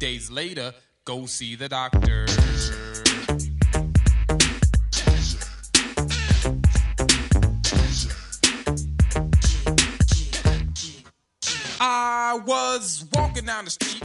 days later, go see the doctor. I was walking down the street